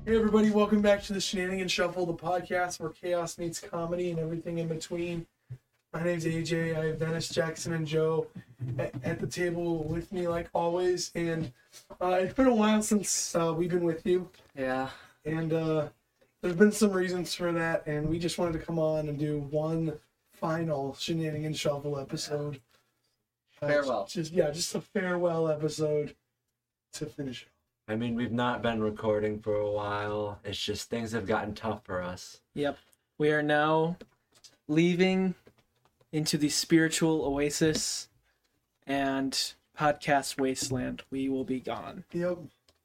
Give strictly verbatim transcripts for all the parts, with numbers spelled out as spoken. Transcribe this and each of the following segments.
Hey everybody, welcome back to the Shenanigans Shuffle, the podcast where chaos meets comedy and everything in between. My name's A J. I have Dennis, Jackson, and Joe at, at the table with me like always. And uh, it's been a while since uh, we've been with you. Yeah. And uh, there's been some reasons for that. And we just wanted to come on and do one final Shenanigans Shuffle episode. Uh, Farewell. Just Yeah, just a farewell episode to finish it. I mean, we've not been recording for a while. It's just things have gotten tough for us. Yep. We are now leaving into the spiritual oasis and podcast wasteland. We will be gone. Yep.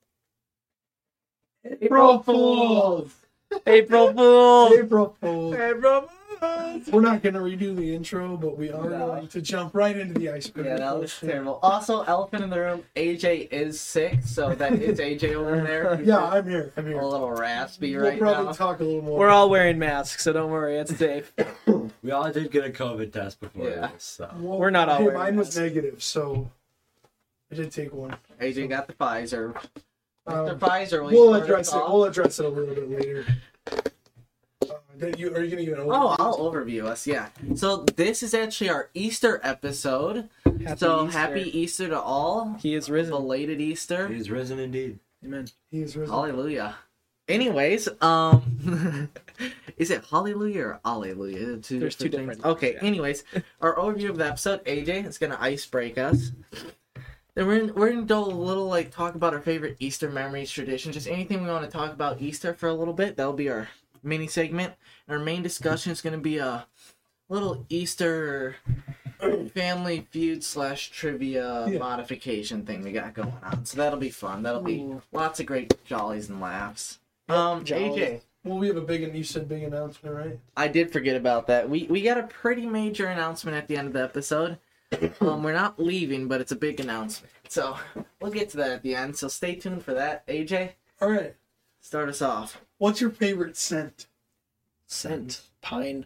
April Fools! April Fools! April Fools! April Fools! We're not going to redo the intro, but we are No. going to jump right into the icebreaker. Yeah, that was terrible. Also, elephant in the room, A J is sick, so that is A J over there. He's Yeah, I'm here. I'm a here. little raspy We'll right probably now. talk a little more. We're all wearing masks, so don't worry, it's safe. We all did get a COVID test before Yeah. this, so. Well, We're not all hey, wearing mine was masks. negative, so I did take one. A J got the Pfizer. Mister Um, Pfizer, will you we'll start address us it. off? We'll address it a little bit later. Uh, then you, are you going to give an overview? Oh, I'll overview us, yeah. So this is actually our Easter episode. Happy so Easter. happy Easter to all. He is risen. Belated Easter. He's risen indeed. Amen. He is risen. Hallelujah. Anyways, um, is it hallelujah or alleluia? Two There's two different things. different- Okay. yeah. Anyways, our overview of the episode. A J is gonna ice break us. Then we're in, we're gonna do a little like talk about our favorite Easter memories, tradition, just anything we want to talk about Easter for a little bit. That'll be our mini segment. And our main discussion is gonna be a little Easter family feud slash trivia Yeah. modification thing we got going on. So that'll be fun. That'll be Ooh. lots of great jollies and laughs. Um, Jolly. A J, Well, we have a big, you said big announcement, right? I did forget about that. We we got a pretty major announcement at the end of the episode. Um, we're not leaving, but it's a big announcement. So we'll get to that at the end. So stay tuned for that. A J, All right. start us off. What's your favorite scent? Scent. Pine.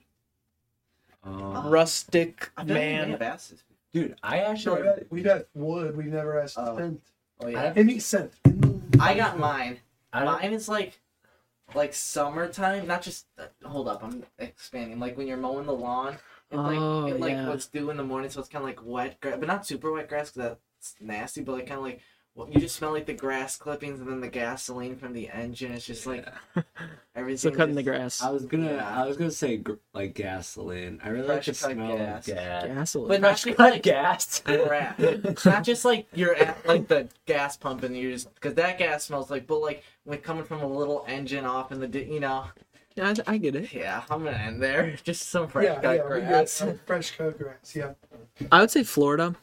Uh, Rustic I feel like we may man. have asked this. dude, I No, actually... we've had, we've had wood. We've never asked Oh. scent. Oh yeah, Any scent. I got mine. I don't, Mine is like like summertime. Not just uh, hold up. I'm expanding. Like when you're mowing the lawn. It like Oh, it like yeah. what's due in the morning, so it's kind of like wet grass, but not super wet grass because that's nasty. But like kind of like well, you just smell like the grass clippings and then the gasoline from the engine. It's just like everything. So cutting the just- grass. I was gonna, Yeah. I was gonna say gr- like gasoline. I really like Fresh the cut smell gas. of gas. Gasoline. But not Fresh just cut like gas. grass. It's not just like you're at like the gas pump and you're just because that gas smells like, but like when coming from a little engine off in the di- you know. Yeah, I, I get it. Yeah, I'm gonna end there. Just some fresh Yeah, cut yeah, we grass. got, uh, fresh cut grass, yeah. I would say Florida.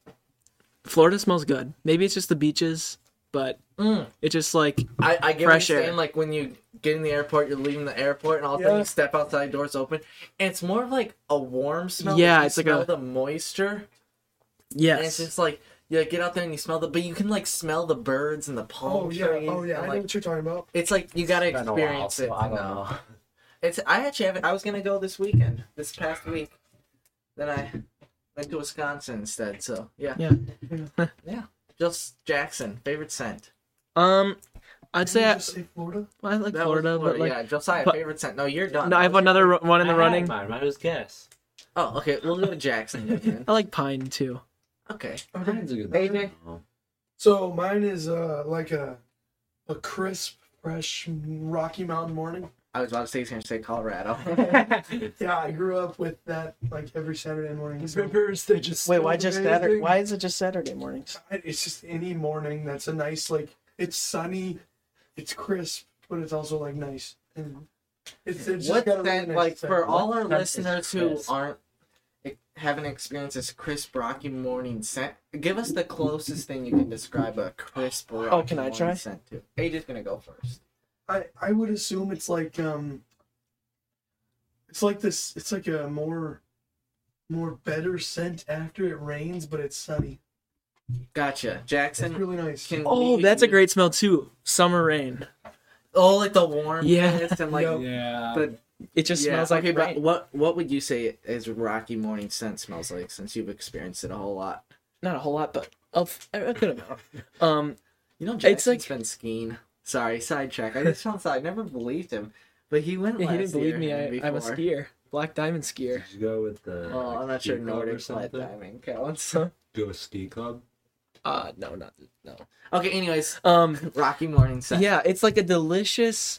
Florida smells good. Maybe it's just the beaches, but Mm. it's just like I, I get Fresh what you're air. saying, like when you get in the airport, you're leaving the airport, and all of a sudden Yeah. you step outside, doors open, and it's more of like a warm smell. Yeah, like you it's like smell a- the moisture, and it's yes. just like you get out there and you smell the, but you can like smell the birds and the palm Oh, yeah. trees. Oh, yeah. and, I know like, what you're talking about. it's like you gotta It's been a while, experience so it I to don't know. know. It's I actually have I was gonna go this weekend, this past week, then I went to Wisconsin instead. So yeah, Yeah. yeah. Just Jackson, favorite scent. Um, I'd say Did you I, just say Florida? well, I like That was Florida, but like yeah, Josiah, but- favorite scent. No, you're done. no, I have another ru- one in the I had running. Mine. Mine was gas. Oh, okay. We'll go to Jackson again. I like pine too. Okay. Mine's a good A J? one. So mine is uh, like a a crisp, fresh Rocky Mountain morning. I was about to say he's going to say Colorado. Yeah, I grew up with that like every Saturday morning. So Rivers, they just Wait, smell why just amazing. Saturday? Why is it just Saturday mornings? it's just any morning that's a nice like it's sunny, it's crisp, but it's also like nice. And it's, it's just what got a really scent, nice like, scent. for all our What scent listeners is who crisp? aren't, haven't experienced this crisp Rocky morning scent, give us the closest thing you can describe a crisp Rocky Oh, can I morning try? scent to. A J's going to go first. I I would assume it's like um. It's like this. It's like a more, more better scent after it rains, but it's sunny. Gotcha. It's Jackson, really nice. can Oh, we- that's a great smell too. Summer rain. Oh, like the warm Yeah. mist and like Yep. Yeah. the It just yeah. smells like okay, but rain. what what would you say is Rocky morning scent smells like since you've experienced it a whole lot? Not a whole lot, but of a good amount. Um, You know, It's Jackson's like- been skiing, Sorry, sidetrack. I just found out I never believed him, but he went. Yeah, last he didn't believe year me. and I, I'm a before. skier. Black Diamond skier. Did you go with the? Well, like, I'm not ski sure club or Nordic flat something? diving counts. Go to a ski club. Uh, no, not no. Okay, anyways, Um, Rocky Morning set. yeah, it's like a delicious,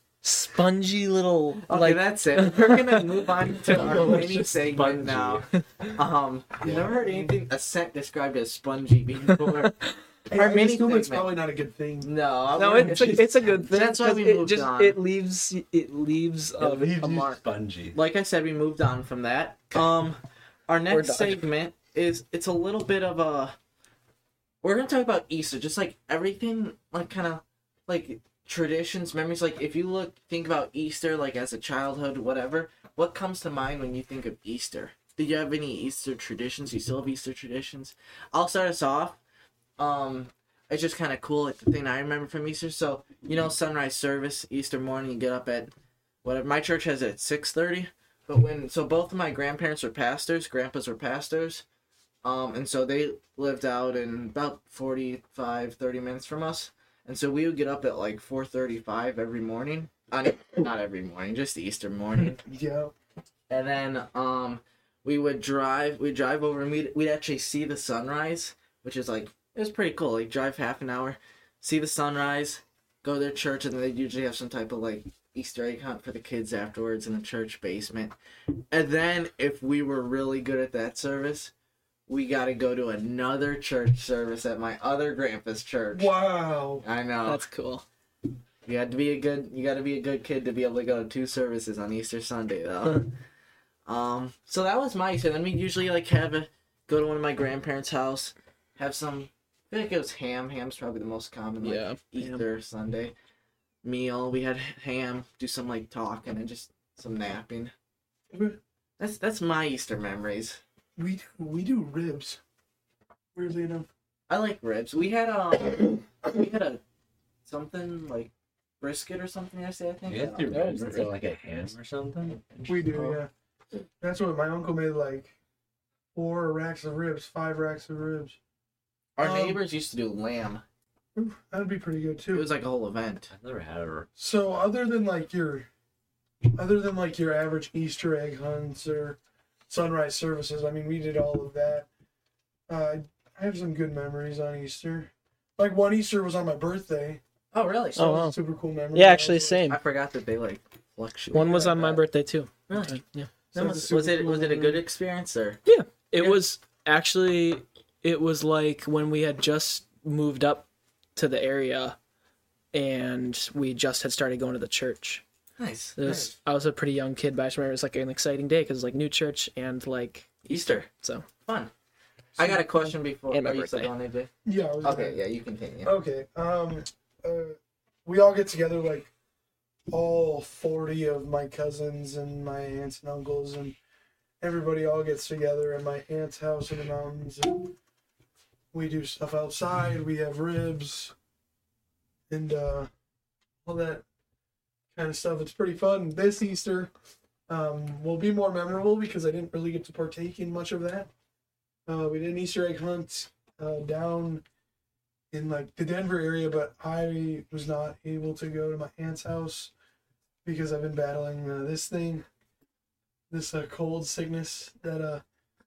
spongy little Okay, like. that's it. We're gonna move on to our mini Delicious segment spongy. now. Um, you never heard anything a scent described as spongy before? Hey, Our I mini assume it's segment. probably not a good thing. No, I No, wouldn't- it's a, it's a good thing. That's why 'cause we it moved just on. it leaves it leaves a, It leaves a you mark. spongy. like I said, we moved on from that. Um, our next done. segment is it's a little bit of a. We're gonna talk about Easter, just like everything, like kind of like traditions, memories. Like if you look, think about Easter, like as a childhood, whatever. What comes to mind when you think of Easter? Do you have any Easter traditions? Do you still have Easter traditions? I'll start us off. Um, it's just kind of cool, like the thing I remember from Easter. So you know, sunrise service, Easter morning, you get up at whatever. My church has it at six thirty. But when so both of my grandparents were pastors, grandpas were pastors, um, and so they lived out in about forty-five, thirty minutes from us, and so we would get up at like four thirty-five every morning. Uh, not every morning, just Easter morning, Yeah. and then um, we would drive. We would drive over, and we'd we'd actually see the sunrise, which is like it was pretty cool. Like drive half an hour, see the sunrise, go to their church, and then they'd usually have some type of like Easter egg hunt for the kids afterwards in the church basement. And then if we were really good at that service, we got to go to another church service at my other grandpa's church. Wow. I know. That's cool. You had to be a good you got to be a good kid to be able to go to two services on Easter Sunday though. um so that was my Easter. Then we usually like have a go to one of my grandparents' house, have some I feel like it was ham. Ham's probably the most common like Yeah, Easter Sunday meal. We had ham, do some like talking and just some napping. That's that's my Easter memories. We do, we do ribs. Weirdly enough. I like ribs. We had um we had a something like brisket or something yesterday, I think. You guys do Yeah. ribs instead of like a ham or something? We do, yeah. That's what my uncle made, like four racks of ribs, five racks of ribs. Our Um, neighbors used to do lamb. Ooh, that'd be pretty good It too. was like a whole event. I've never had a. So other than like your, other than like your average Easter egg hunts or sunrise services, I mean, we did all of that. Uh, I have some good memories on Easter. Like one Easter was on my birthday. Oh, really? So Oh, it was wow. a super cool memory. Yeah, I actually, was like- same. I forgot that they like fluctuate. One was like on my that. birthday too. Really? Yeah. So That it's a was, super was it cool was it a memory. good experience or? It Yeah. was actually it was like when we had just moved up to the area and we just had started going to the church. Nice. It was, nice. I was a pretty young kid, but I just remember it was like an exciting day because it was like new church and like Easter. so. Fun. I got a question before. And my are you still birthday. going, A J? Yeah. I was Okay, yeah, you continue. Okay. Um, uh, we all get together, like all forty of my cousins and my aunts and uncles, and everybody all gets together at my aunt's house in the mountains. And we do stuff outside. We have ribs and uh, all that kind of stuff. It's pretty fun. This Easter um, will be more memorable because I didn't really get to partake in much of that. Uh, we did an Easter egg hunt uh, down in like the Denver area, but I was not able to go to my aunt's house because I've been battling uh, this thing, this uh, cold sickness that uh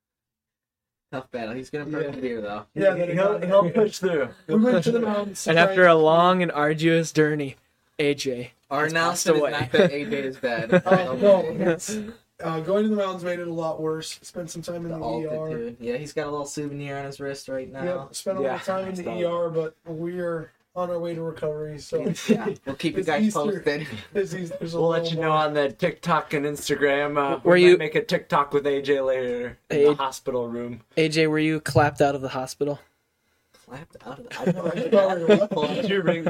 Tough battle. He's gonna Yeah. persevere though. yeah that he'll, he'll push through. we went to the mountains. to And try after a long and arduous journey, A J Our has passed announcement is away. not that A J is bad. Uh, no, it's, uh, going to the mountains made it a lot worse. Spent some time in The the, E R. altitude. Yeah, he's got a little souvenir on his wrist right now. Yep, spent a Yeah, lot of time in the stop. E R, but we're on our way to recovery. So Yeah, we'll keep you It's guys Easter. posted. this is, there's a We'll let little you know more. on the TikTok and Instagram. Uh, Were we you- might make a TikTok with A J later in Hey. the hospital room? A J, were you clapped out of the hospital? Clapped out of the. I don't Sorry, know. what? Did you ring?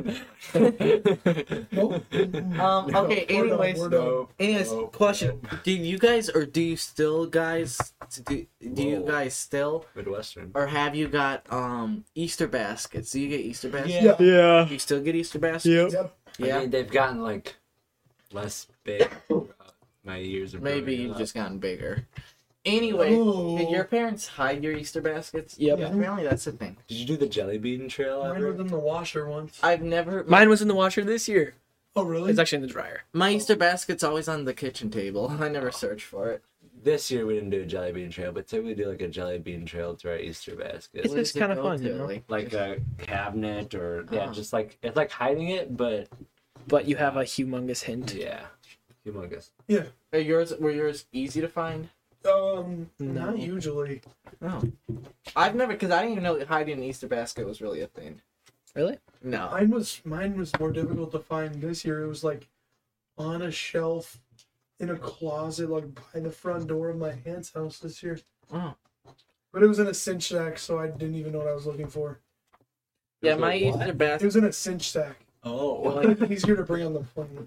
Nope. Um, No, okay, we're done, anyways. we're done. No. Anyways, Oh, question: do you guys, or do you still, guys, do, do you Whoa. guys still, Midwestern. or have you got um Easter baskets? Do you get Easter baskets? Yeah. Yeah. Do you still get Easter baskets? Yep. Yeah. I mean, they've gotten like less big throughout my years of Maybe growing you've up. just gotten bigger. Anyway, Oh. did your parents hide your Easter baskets? Yep. Yeah. Apparently that's a thing. Did you do the jelly bean trail Mine ever? was in the washer once. I've never. Mine was in the washer this year. Oh, really? It's actually in the dryer. My Easter basket's always on the kitchen table. I never search for it. This year we didn't do a jelly bean trail, but typically do like a jelly bean trail to our Easter basket. It's What just does it kinda go fun, to, you know? like- Like a cabinet or yeah, Ah. just like it's like hiding it, but But you have a humongous hint. yeah, humongous. Yeah. Are yours were yours easy to find? Um, No. not usually. Oh, I've never because I didn't even know that hiding an Easter basket was really a thing. Really? No. Mine was mine was more difficult to find this year. It was like on a shelf in a closet, like by the front door of my aunt's house this year. Oh. But it was in a cinch sack, so I didn't even know what I was looking for. Yeah, my What? Easter It basket. was in a cinch sack. Oh, Like easier to bring on the plane.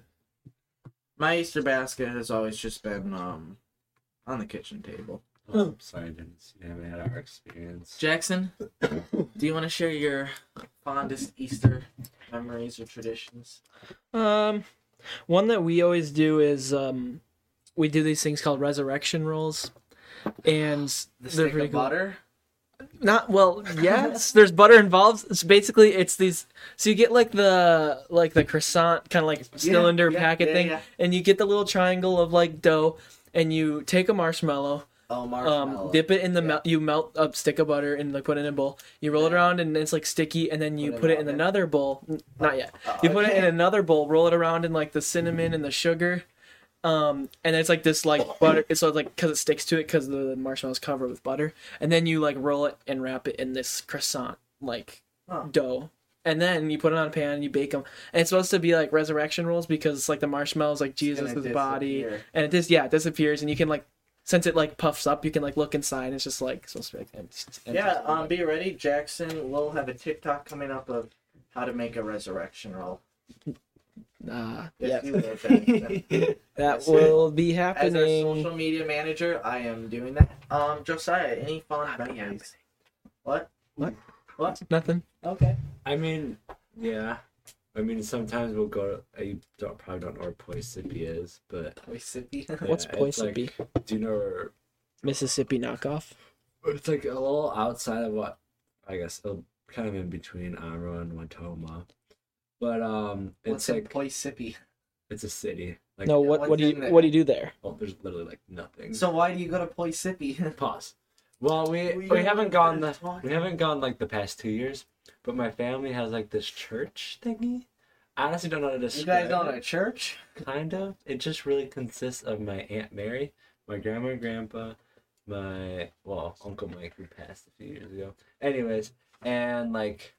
My Easter basket has always just been um on the kitchen table. oh sorry, Dennis. You haven't had our experience. Jackson, do you want to share your fondest Easter memories or traditions? Um, one that we always do is um, we do these things called resurrection rolls, and The they're stick pretty of cool. butter. Not well, yes. There's butter involved. It's basically it's these. So you get like the like the croissant kind of like cylinder yeah, packet yeah, thing, yeah. and you get the little triangle of like dough, and you take a marshmallow, Oh, marshmallow. um, dip it in the Yeah. melt. You melt a stick of butter and like put it in a bowl. You roll it Yeah. around and it's like sticky, and then you Put it put it in around it. another bowl. N- Not yet. Oh, You put it in okay. another bowl, roll it around in like the cinnamon and the sugar, um, and it's like this like butter. It's sort of like because it sticks to it because the marshmallow's covered with butter, and then you like roll it and wrap it in this croissant like Huh. dough, and then you put it on a pan and you bake them. And it's supposed to be like resurrection rolls because it's like the marshmallow's like It's gonna Jesus' body, disappear. and it just yeah it disappears, and you can like since it like puffs up, you can like look inside. And it's just like supposed to be like empty. empty Yeah, um, be ready. Jackson will have a TikTok coming up of how to make a resurrection roll. Nah, Yes, yeah. you will, Jackson. That Yes, will be As our happening. social media manager, I am doing that. Um, Josiah, any fond Not be memories? What? What? What? Nothing. Okay. I mean, yeah. I mean, sometimes we'll go. I don't probably don't know where Poisippi is, but Mississippi. What's yeah, it's like- Poisippi? do you know where? Mississippi knockoff. It's like a little outside of what I guess uh, kind of in between Amro and Watoma, but um, What's it's in like Mississippi? it's a city. Like No, yeah, what what's what do in you there? what do you do there? oh, there's literally like nothing. So why do you go to Mississippi? Pause. Well, we We we, haven't gone the talking. we haven't gone like the past two years, but my family has like this church thingy. I honestly don't know how to You describe guys going it. to church? Kind of. It just really consists of my Aunt Mary, my grandma and grandpa, my, well, Uncle Mike who passed a few years ago. Anyways, and like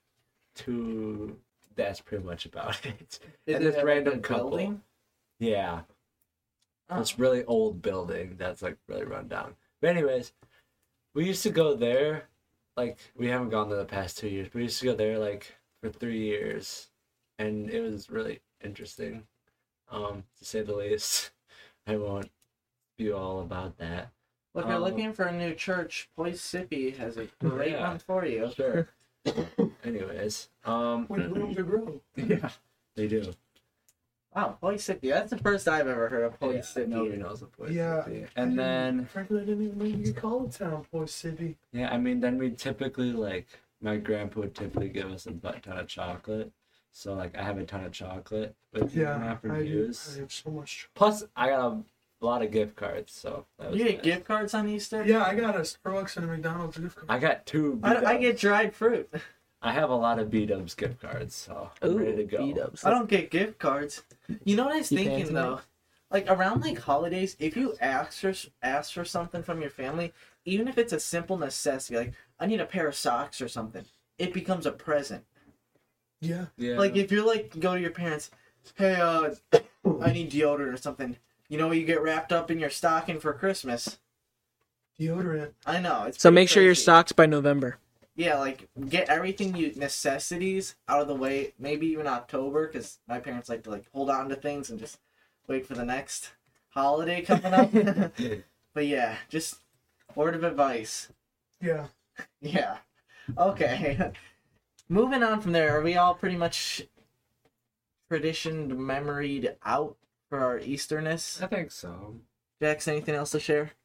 two, that's pretty much about it. Is and it this at, like, random a couple. building? Yeah. Oh. This really old building that's like really run down. But anyways, we used to go there, like, we haven't gone there the past two years, but we used to go there like for three years. And it was really interesting, um, to say the least. I won't be all about that. Well, if you're Um, looking for a new church, Mississippi has a great Yeah. one for you. Sure. Anyways, um, With room to grow. yeah, they do. Wow, Mississippi. That's the first I've ever heard of Yeah, Mississippi. nobody knows the place. Yeah. And I didn't- then, frankly, I didn't even know you could call it town Mississippi. yeah, I mean, then we typically, like, my grandpa would typically give us a butt ton of chocolate. So, like, I have a ton of chocolate with me Yeah, after I, do, use. I have so much. Plus, I got a lot of gift cards, so that was You get nice. gift cards on Easter? Yeah, I got a Starbucks and a McDonald's gift card. I got two. I, I B-dubs. get dried fruit. I have a lot of B-dubs gift cards, so I'm ready to go. B-dubs. I don't get gift cards. You know what I was You paying thinking tonight? though? Like around like holidays, if you ask for ask for something from your family, even if it's a simple necessity, like I need a pair of socks or something, it becomes a present. Yeah. Yeah. Like if you're like go to your parents, hey, uh, I need deodorant or something. You know, you get wrapped up in your stocking for Christmas. Deodorant. I know. It's So pretty make sure your crazy. stocks by November. Yeah, like get everything you necessities out of the way. Maybe even October, because my parents like to like hold on to things and just wait for the next holiday coming up. But yeah, just word of advice. Yeah. Yeah. Okay. Moving on from there, are we all pretty much traditioned, memoried out for our Easterness? I think so. Jax, anything else to share?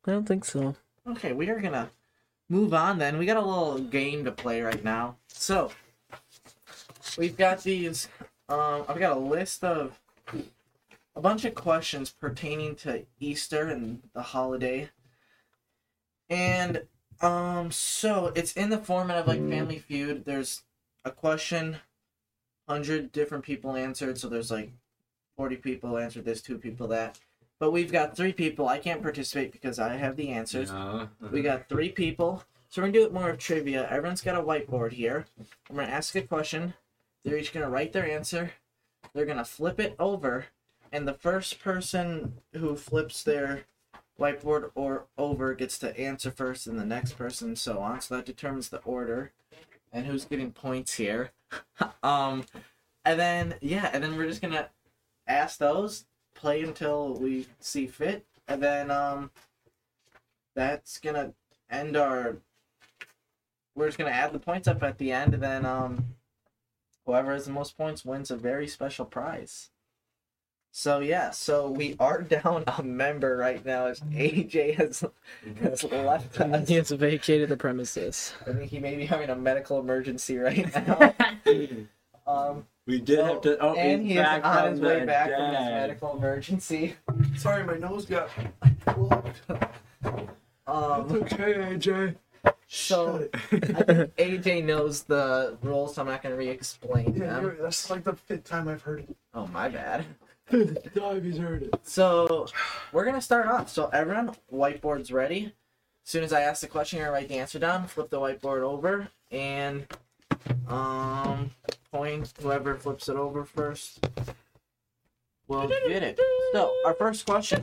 I don't think so. Okay, we are gonna move on then. We got a little game to play right now. So we've got these. Um, I've got a list of a bunch of questions pertaining to Easter and the holiday, and um, so it's in the format of like Family Feud. There's a question, hundred different people answered. So there's like forty people answered this, two people that. But we've got three people. I can't participate because I have the answers. Yeah. We got three people. So we're going to do it more of trivia. Everyone's got a whiteboard here. I'm going to ask a question. They're each going to write their answer. They're going to flip it over. And the first person who flips their whiteboard or over gets to answer first, and the next person, so on. So that determines the order and who's getting points here. um, And then, yeah, and then we're just going to ask those. Play until we see fit, and then um that's gonna end our we're just gonna add the points up at the end, and then um whoever has the most points wins a very special prize. So yeah, so we are down a member right now as A J has, has left us. He has vacated the premises. I think he may be having a medical emergency right now. um We did have to. Oh, and he's he is back on from his way the back from his dead. medical emergency. Sorry, my nose got plugged. Um, okay, A J. so I think A J knows the rules, so I'm not going to re-explain Yeah, them. you're, that's like the fifth time I've heard it. Oh, my bad. Fifth time he's heard it. So we're going to start off. So everyone, whiteboard's ready. As soon as I ask the question, you're going to write the answer down, flip the whiteboard over, and um, point whoever flips it over first will get it. So our first question.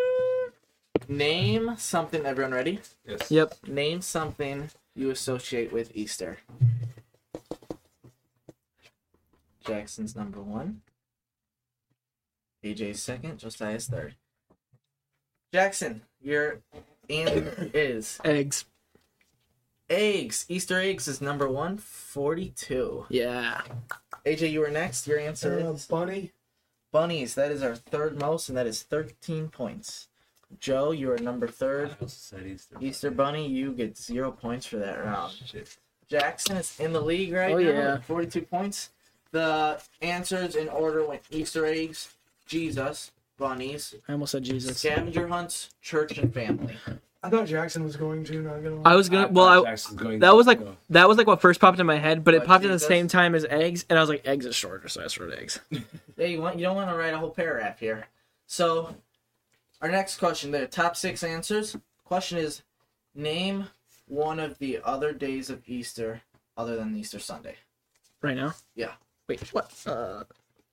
Name something, everyone ready? Yes. Yep. Name something you associate with Easter. Jackson's number one. A J's second. Josiah's third. Jackson, your answer is Eggs. eggs. Easter eggs is number one, forty-two. Yeah. A J, you were next. Your answer Uh, is bunny. bunnies. That is our third most, and that is thirteen points. Joe, you are number I third. also said Easter. Easter Bunny, you get zero points for that round. Shit. Jackson is in the league right Oh, now yeah. with forty-two points. The answers in order went Easter eggs, Jesus, bunnies, I almost said Jesus. scavenger hunts, church, and family. I thought Jackson was going to, not gonna I was gonna. Well, thought I, Jackson's going that to was like go. that was like what first popped in my head, but it What, popped at the Jesus? same time as eggs, and I was like, eggs is shorter, so I just wrote eggs. Yeah, you want you don't want to write a whole paragraph here. So, our next question, the top six answers. Question is, name one of the other days of Easter other than Easter Sunday. Right now. Yeah. Wait. What? Uh.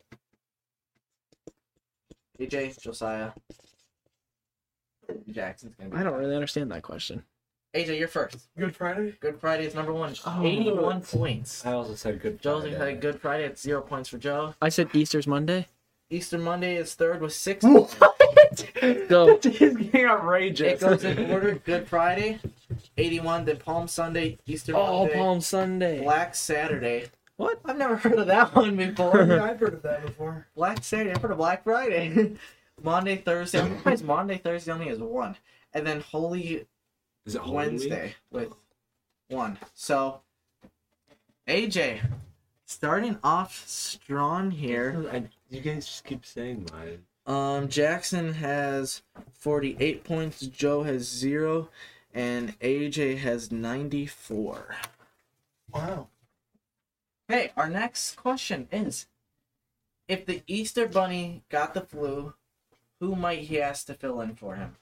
A J, Josiah, Jackson's gonna be. I don't really understand that question. A J, you're first. Good Friday. Good Friday is number one. Oh. eighty-one points. I also said good. Joe's Friday. had Good Friday. It's zero points for Joe. I said Easter's Monday. Easter Monday is third with six. Go. He's getting outrageous. It goes in order. Good Friday, eighty-one. Then Palm Sunday, Easter Oh, Monday, Palm Sunday. Black Saturday. What? I've never heard of that one before. Yeah, I've heard of that before. Black Saturday. I've heard of Black Friday. Monday, Thursday. I'm surprised Monday, Thursday only has one. And then Holy Is it Holy Wednesday with one. So, A J, starting off strong here. Week? I, you guys just keep saying mine. Um, Jackson has forty-eight points, Joe has zero, and A J has ninety-four. Wow. Hey, our next question is, if the Easter Bunny got the flu, who might he ask to fill in for him?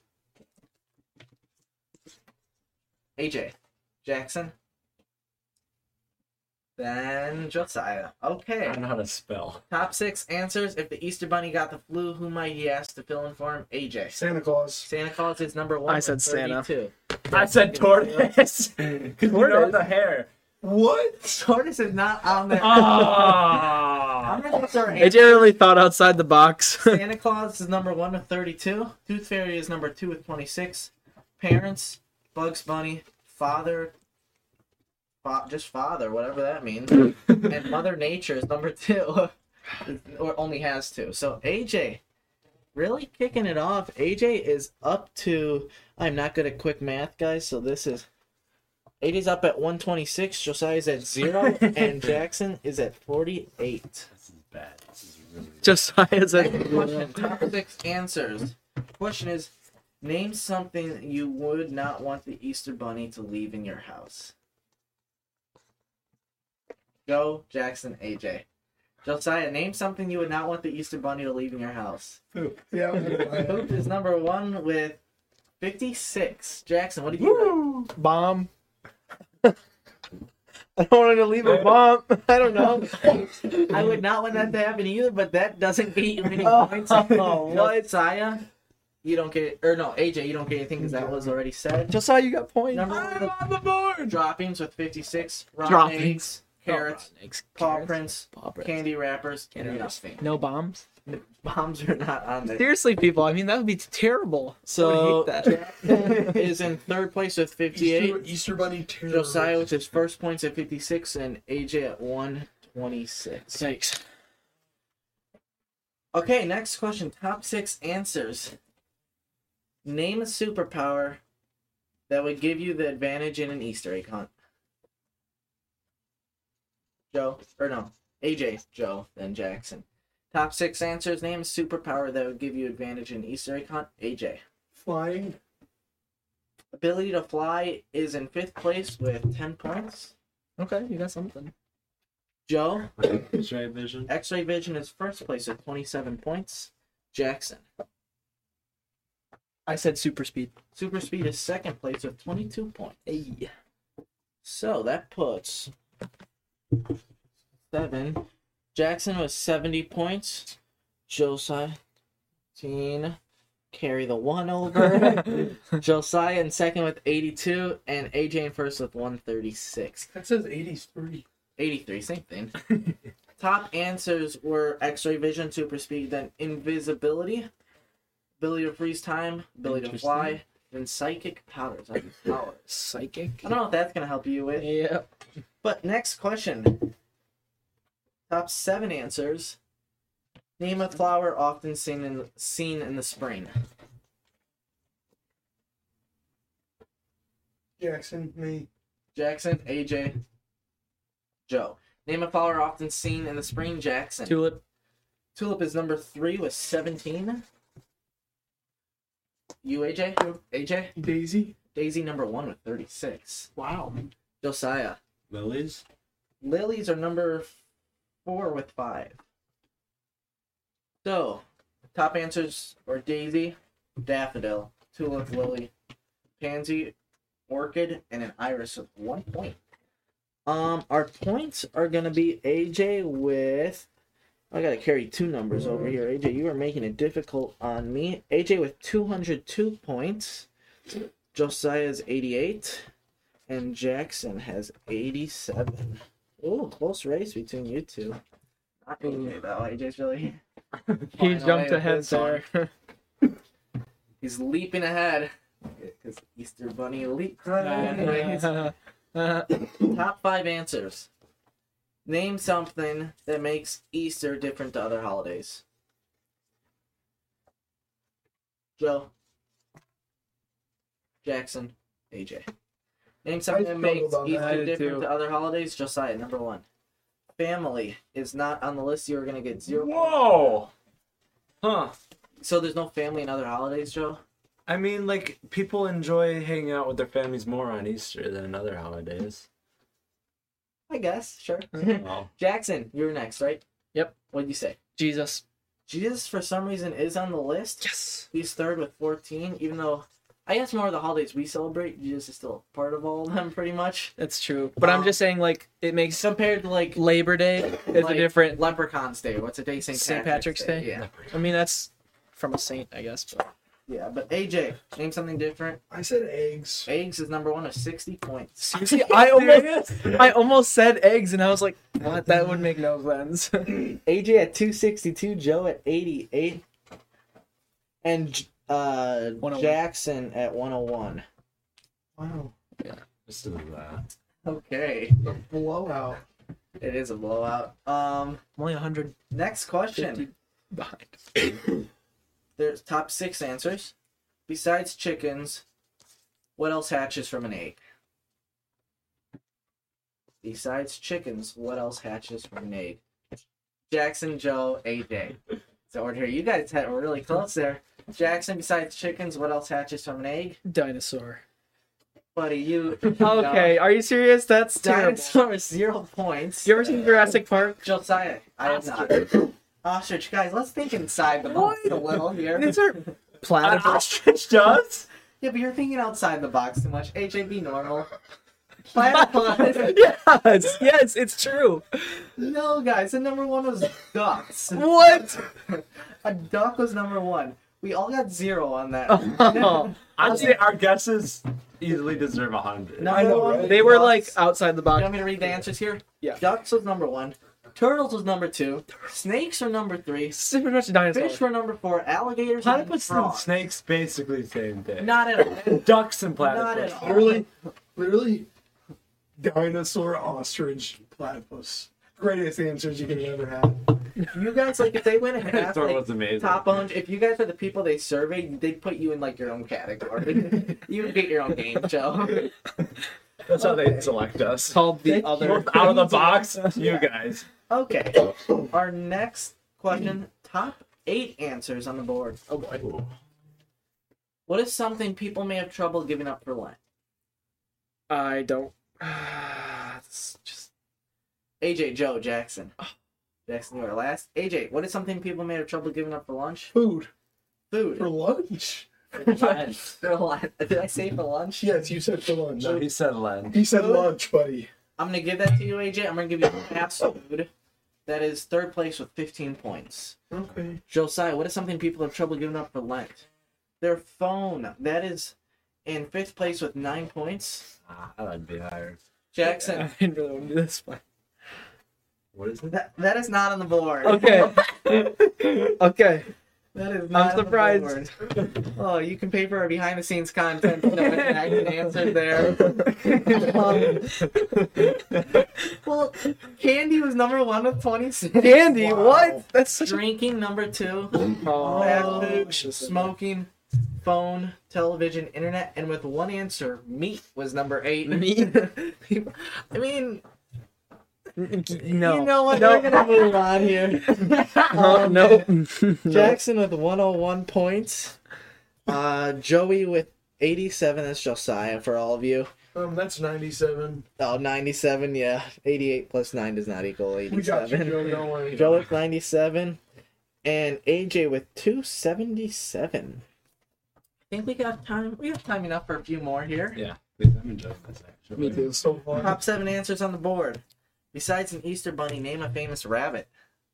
A J, Jackson, then Josiah. Okay. I don't know how to spell. Top six answers. If the Easter Bunny got the flu, who might he ask to fill in for him? A J. Santa Claus. Santa Claus is number one. I with said Santa. thirty-two. I said tortoise. Because you know the hair. What? Tortoise is not on there. Ah. I'm gonna start A J really thought outside the box. Santa Claus is number one with thirty-two. Tooth Fairy is number two with twenty-six. Parents, Bugs Bunny, Father, fa- just Father, whatever that means. And Mother Nature is number two, or only has two. So A J, really kicking it off. A J is up to. I'm not good at quick math, guys, so this is. A J's up at one twenty-six. Josiah's at zero, and Jackson is at forty-eight. This is bad. This is really bad. Josiah's Next at question. Top six answers. Question is, name something you would not want the Easter Bunny to leave in your house. Joe, Jackson, A J. Josiah, name something you would not want the Easter Bunny to leave in your house. Poop. Yeah. I'm gonna buy it. Poop is number one with fifty-six. Jackson, what do you think? bomb. I don't want him to leave a bomb. I don't know. I would not want that to happen either, but that doesn't get you any Oh, points. what? Josiah, you don't get, or no, A J, you don't get anything because that was already said. Josiah, you got points. Number I'm one, on the board. droppings with fifty-six. Raw Droppings. eggs, carrots, Eggs, paw carrots, prints, paw prints. candy wrappers, Candy and wrappers. nothing. No bombs. Bombs are not on there. Seriously, people. I mean, that would be terrible. So I would hate that. Jackson is in third place with fifty-eight. Easter, Easter Bunny terror. Josiah with his first points at fifty-six, and A J at one twenty-six. Thanks. Okay, next question. Top six answers. Name a superpower that would give you the advantage in an Easter egg hunt. Joe, or no, A J, Joe, then Jackson. Top six answers. Name a superpower that would give you advantage in Easter egg hunt. A J. Flying. Ability to fly is in fifth place with ten points. Okay, you got something. Joe, X-ray vision. X-ray vision is first place with twenty-seven points. Jackson. I said super speed. Super speed is second place with twenty-two points. Hey. So that puts seven. Jackson with seventy points. Josiah, fifteen. Carry the one over. Josiah in second with eighty-two, and A J in first with one thirty-six. That says eighty-three. eighty-three, same thing. Top answers were X-ray vision, super speed, then invisibility, ability to freeze time, ability to fly, then psychic powers. I have powers. Psychic. I don't know if that's gonna help you with. Yeah. But next question. Top seven answers. Name a flower often seen in seen in the spring. Jackson, me. Jackson, A J, Joe. Name a flower often seen in the spring. Jackson. Tulip. Tulip is number three with seventeen. You, A J? A J? Daisy. Daisy number one with thirty-six. Wow. Josiah. Lilies. Lilies are number four with five. So, top answers are Daisy, Daffodil, Tulip, Lily, Pansy, Orchid, and an Iris with one point. Um, our points are gonna be A J with. I gotta carry two numbers over here. A J, you are making it difficult on me. A J with two hundred two points. Josiah's eighty-eight. And Jackson has eighty-seven. Ooh, close race between you two. Not A J though. A J's really. He flying away jumped with ahead this one. there. He's leaping ahead. Because Easter Bunny leaps. Uh, Top five answers. Name something that makes Easter different to other holidays. Joe. Jackson. A J. Name something that struggled makes on that. Easter I did different too. to other holidays. Josiah, number one. Family is not on the list. You are going to get zero. Whoa. Huh. So there's no family in other holidays, Joe? I mean, like, people enjoy hanging out with their families more on Easter than other holidays. I guess, sure. Well, Jackson, you're next, right? Yep. What'd you say? Jesus. Jesus, for some reason, is on the list. Yes. He's third with fourteen, even though I guess more of the holidays we celebrate, Jesus is still part of all of them, pretty much. That's true. But I'm Um, just saying, like, it makes Compared to, like, Labor Day is like a different. Leprechaun's Day. What's a day? Saint Saint Patrick's, Patrick's Day? Yeah. I mean, that's from a saint, I guess. But Yeah, but A J, name something different. I said eggs. Eggs is number one with sixty points. seriously, I almost, I almost said eggs, and I was like, what? That would make no sense. A J at two sixty-two, Joe at eighty-eight, and uh, one oh one. Jackson at one oh one. Wow. this is that. Okay, A blowout. it is a blowout. Um, I'm only one hundred next question. fifty behind. There's top six answers. Besides chickens, what else hatches from an egg? Besides chickens, what else hatches from an egg? Jackson, Joe, A J. So order here. You guys had were really close there. Jackson, besides chickens, what else hatches from an egg? Dinosaur. Buddy, you. Okay, are you serious? That's terrible. Dinosaur is zero points. You ever seen Jurassic Park? Josiah, I have not. Ostrich, guys, let's think inside the box a little here. These are An platypus. ostrich does? Yeah, but you're thinking outside the box too much. A J, be normal. Platypus. Yes, yes, it's true. No, guys, the number one was ducks. What? A duck was number one. We all got zero on that. Oh, Honestly, our guesses easily deserve a hundred. Number I know, one, right? they were ducks. like outside the You box. want me to read the answers here? Yeah. Ducks was number one. Turtles was number two. Snakes are number three. It's pretty much a dinosaur. Fish were number four. Alligators and Platypus and frogs. snakes basically the same thing. Not at all. Ducks and Not platypus. at all. Literally, literally, dinosaur, ostrich, platypus. Greatest answers you could have ever had. You guys, like, if they went and asked, Thor like, was amazing. top one hundred, if you guys are the people they surveyed, they'd put you in, like, your own category. You would get your own game, Joe. That's how they select us. Called the They- other. Most out of the box, you guys. Okay. Our next question, top eight answers on the board. Oh boy. What is something people may have trouble giving up for Lent? I don't. It's just A J, Joe, Jackson. Jackson, you are last. A J, what is something people may have trouble giving up for lunch? Food Food. for lunch. For lunch. Did I say for lunch? Yes, you said for lunch. No, he said Len. He said lunch, buddy. I'm going to give that to you, A J. I'm going to give you fast food. That is third place with fifteen points. Okay. Josiah, what is something people have trouble giving up for Lent? Their phone. That is in fifth place with nine points. Ah, I would be higher. Jackson, I didn't really want to do this, but What is it? that, that is not on the board. okay. Okay. That is not I'm on the surprised. board. Oh, you can pay for our behind the scenes content to know what I can answer there. Um, well, candy was number one with twenty-six. Candy, Wow. what? That's such a. Drinking number two. Oh, Fast food, should've said that. smoking, phone, television, internet, and with one answer, meat was number eight. Meat? I mean, No. you know what? No. We're gonna move on here. Oh, no. No. Jackson with one hundred one points. Uh, Joey with eighty-seven. That's Josiah for all of you. Um, that's ninety-seven. Oh, ninety-seven. Yeah, eighty-eight plus nine does not equal We got you, eighty-seven. Joe. Don't worry. Joe with ninety-seven, and A J with two seventy-seven. I think we got time. We have time enough for a few more here. Yeah, please, I'm enjoying this actually. Me too. So far. Top seven answers on the board. Besides an Easter bunny, name a famous rabbit.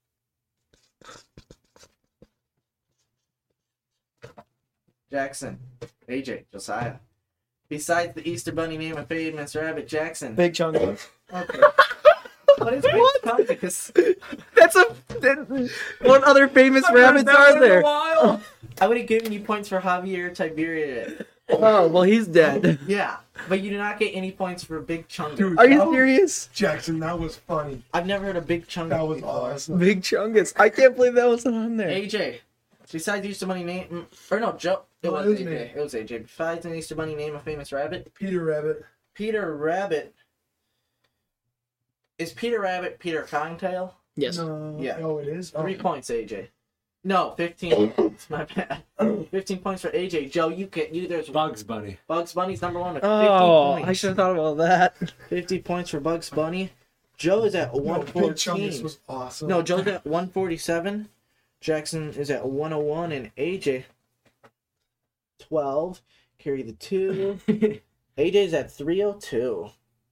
Jackson, A J, Josiah. Besides the Easter bunny, name a famous rabbit. Jackson. Big chungus. Okay. What is Big Chungus? That's a. That, what other famous rabbits are there? I would have given you points for Javier Tiberia. Oh, well, he's dead. Yeah, but you do not get any points for Big Chungus. Dude. Are you That was- serious? Jackson, that was funny. I've never heard of Big Chungus. That was before. awesome. Big chungus. I can't believe that wasn't on there. A J. Besides Easter bunny name, mm, or no, Joe. It No, was it was A J. me. It was A J. Besides an Easter bunny, name a famous rabbit. Peter Rabbit. Peter Rabbit. Is Peter Rabbit Peter Cottontail? Yes. No. Yeah. Oh, it is. Oh. Three points, A J. No, fifteen points. My bad. Fifteen points for A J. Joe, you can you. There's Bugs Bunny. Bugs Bunny's number one with fifty Oh, points. I should have thought about that. Fifty points for Bugs Bunny. Joe is at No, one Big Chungus fourteen. was awesome. No, Joe's at one forty-seven. Jackson is at one oh one, and A J twelve. Carry the two. A J's at three oh two.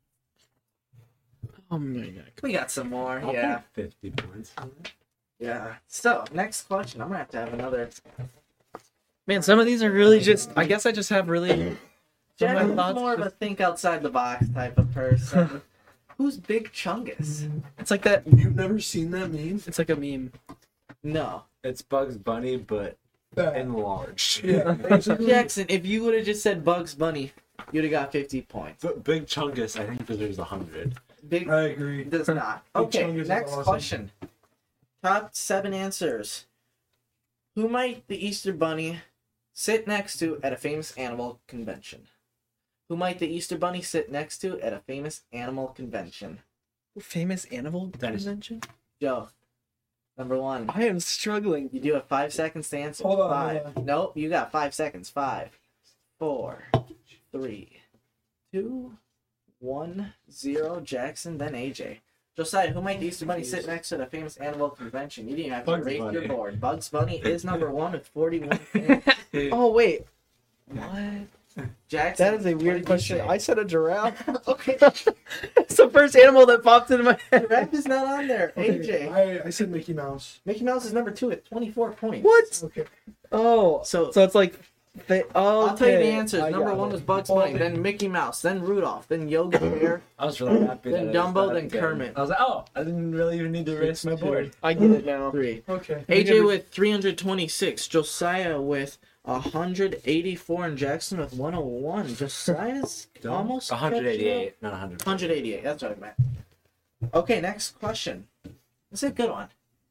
Oh my god. We got some more. I'll Yeah. put fifty points. Yeah. So, next question. I'm gonna have to have another. Man, some of these are really just. I guess I just have really. Some of Jackson's my thoughts more of a just- think outside the box type of person. Who's Big Chungus? It's like that. You've never seen that meme? It's like a meme. No. It's Bugs Bunny, but That. enlarged. Yeah. basically. Jackson, if you would have just said Bugs Bunny, you'd have got fifty points. But Big Chungus, I think deserves a hundred. Big I agree. does not. Big Okay, Chungus is next awesome. question. Top seven answers. Who might the Easter Bunny sit next to at a famous animal convention? Who might the Easter Bunny sit next to at a famous animal convention? Famous animal That is- convention? Joe, number one. I am struggling. You do have five seconds to answer. Hold on, Five. hold on. Nope, you got five seconds. Five, four, three, two, one, zero. Jackson, then A J. Josiah, who might the Easter Bunny sit next to at a famous animal convention? You didn't even have to Bugs raise your Bunny. board. Bugs Bunny is number one with forty-one points. Oh wait. What? Jackson. That is a what weird did you question. say? I said a giraffe. Okay. It's the first animal that popped into my head. Giraffe is not on there. A J. I, I said Mickey Mouse. Mickey Mouse is number two at twenty-four points. What? Okay. Oh. So, So it's like they, oh, I'll tell you the okay. answers. I Number got one it. was Bugs Bunny, then Mickey Mouse, then Rudolph, then Yogi Bear. I was really happy. Then that it was Dumbo, that then again. Kermit. I was like, oh, I didn't really even need to raise my board. I get it now. Three. Okay. A J with three hundred twenty-six, Josiah with one hundred eighty-four, and Jackson with one oh one. Josiah's almost one hundred eighty-eight, not one hundred. one hundred eighty-eight, that's what I meant. Okay, next question. This is a good one.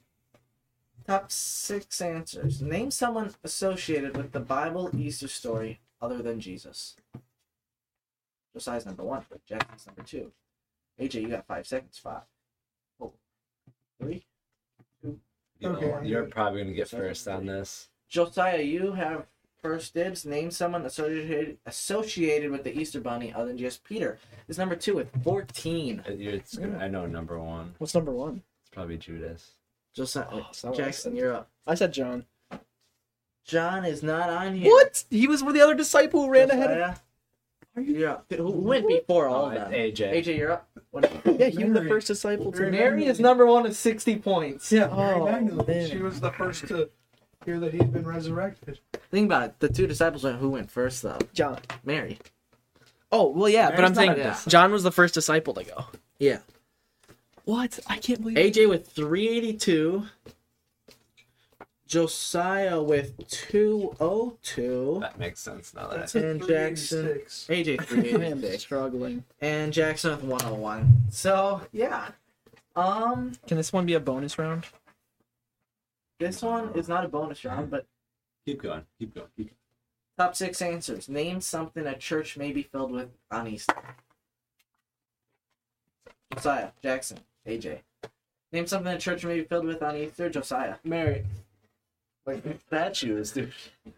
Top six answers. Name someone associated with the Bible Easter story other than Jesus. Josiah's number one, but Jackson's number two. A J, you got five seconds. Five, four, three. You know, Okay. You're probably gonna get first on this. Josiah, you have first dibs. Name someone associated associated with the Easter Bunny other than just Peter. Is number two with fourteen. Uh, you're- It's gonna, I know number one. What's number one? It's probably Judas. Josiah, Oh, so I Jackson, said- you're up. I said John. John is not on here. What? He was the other disciple who ran ahead of. Josiah, you're up. Who went before all of Oh, them? A J. A J, you're up. What? Yeah, he was the Mary. first disciple to. Mary. Mary is number one with sixty points. Yeah, Oh, Mary Magdalene. man. She was the first to hear that he had been resurrected. Think about it. The two disciples are who went first, though. John. Mary. Oh well, yeah, but I'm Mary's not saying a dis- John was the first disciple to go. Yeah. What? I can't believe. A J with three eighty-two. Josiah with two oh two. That makes sense now that That's I a And three Jackson. eighty-six. A J three I am eighty-six. struggling. And Jackson with one oh one. So, yeah. Um, Can this one be a bonus round? this one is not a bonus round, but keep going, keep going, keep going. top six answers. Name something a church may be filled with on Easter. Josiah, Jackson, A J. Name something a church may be filled with on Easter. Josiah. Mary. Like statues, dude.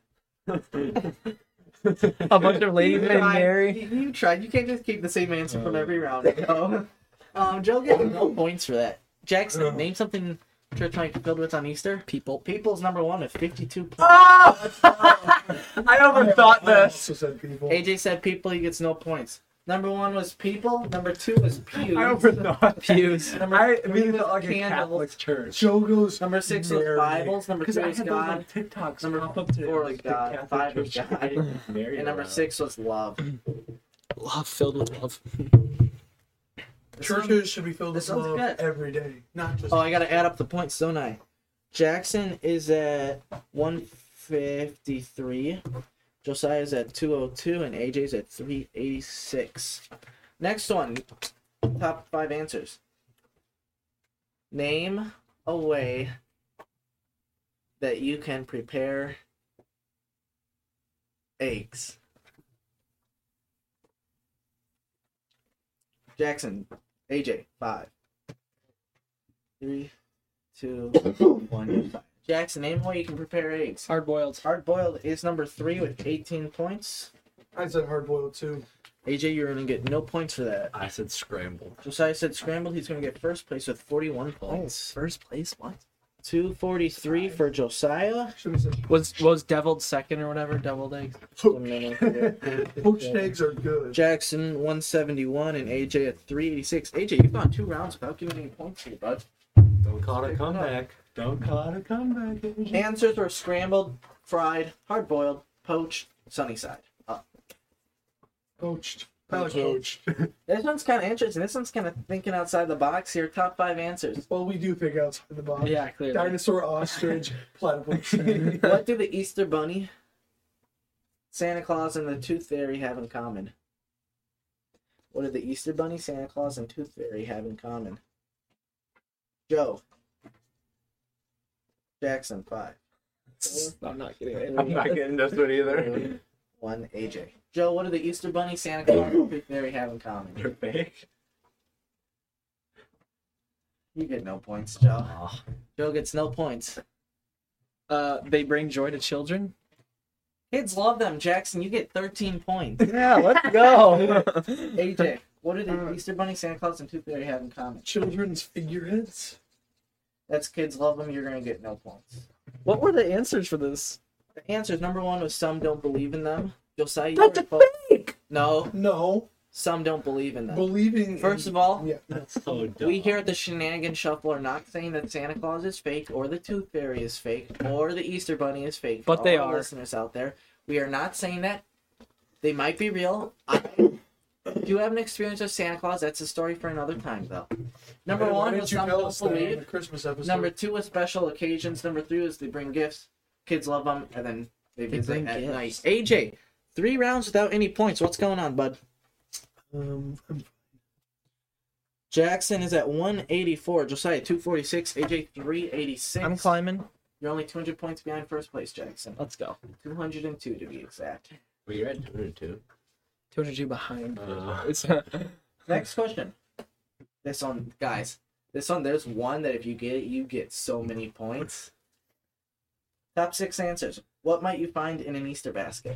A bunch of ladies You named tried. Mary. You, you tried. You can't just keep the same answer from every round. Joe. Um, Joe gets no points for that. Jackson, name something church might be filled with on Easter. People. People's number one with fifty-two points. Oh! I overthought I this. also said people. A J said people, he gets no points. Number one was people. Number two was pews. I overthought Pews. Number I three immediately was thought like a candles. Catholic church. Joe goes. Number six was Mary. Bibles. Number Because three I was had those on God. TikToks. Number pop up to, four was like, the God. Catholic Five was church. God. Mary And number around. six was love. Love filled with love. This one- Churches should be filled this with one's love good. every day, not just. Oh, I gotta add up the points, don't I? Jackson is at one fifty-three. Josiah's at two oh two, and A J's at three eighty-six. Next one, top five answers. Name a way that you can prepare eggs. Jackson, A J, five. Three, two, one. Five. Jackson, name a way you can prepare eggs. Hard boiled. Hard boiled is number three with eighteen points. I said hard boiled too. A J, you're gonna get no points for that. I said scrambled. Josiah said scrambled. He's gonna get first place with forty-one points. First place. What? two forty-three for Josiah. Should have said Was was deviled second or whatever? Deviled eggs. poached eggs are good. Jackson one seventy-one and A J at three eighty-six. A J, you've gone two rounds without giving any points here, bud. Don't call it a comeback. Don't call it a comeback. A J. Answers were scrambled, fried, hard boiled, poached, sunny side. Up. Poached. I like Okay. poached. This one's kind of interesting. This one's kind of thinking outside the box here. Top five answers. Well, we do think outside the box. Yeah, clearly. Dinosaur, ostrich, platypus. What do the Easter Bunny, Santa Claus, and the Tooth Fairy have in common? What do the Easter Bunny, Santa Claus, and Tooth Fairy have in common? Joe. Jackson, five. I'm not kidding. it. I'm not getting this one either. One A J. Joe, what do the Easter Bunny, Santa Claus, and Tooth Fairy have in common? They're fake. You get no points, Joe. Oh. Joe gets no points. Uh, they bring joy to children. Kids love them, Jackson. You get thirteen points. Yeah, let's go. A J, what do the Easter Bunny, Santa Claus, and Tooth Fairy have in common? Children's figureheads. That's kids love them. You're gonna get no points. What were the answers for this? The answers: number one was some don't believe in them. Josiah, you That's a already fo- fake. No, No, some don't believe in them. believing. First in, of all, yeah, That's so dumb. we here at the Shenanigan Shuffle are not saying that Santa Claus is fake, or the Tooth Fairy is fake, or the Easter Bunny is fake. But For they all our are. listeners out there. We are not saying that. They might be real. I do have an experience with Santa Claus. That's a story for another time, though. Number Why one didn't was you some tell don't us that on the believe. Christmas episode? Number two was special occasions. Number three was they bring gifts. Kids love them, and then they They visit bring at gifts. night. A J, three rounds without any points. What's going on, bud? Um, I'm- Jackson is at one eighty-four. Josiah, two forty-six. A J, three eighty-six. I'm climbing. You're only two hundred points behind first place, Jackson. Let's go. two hundred two to be exact. Well, you're at two hundred two. two hundred two behind. Uh, It's Next question. This one, guys. This one, there's one that if you get it, you get so many points. Top six answers. What might you find in an Easter basket?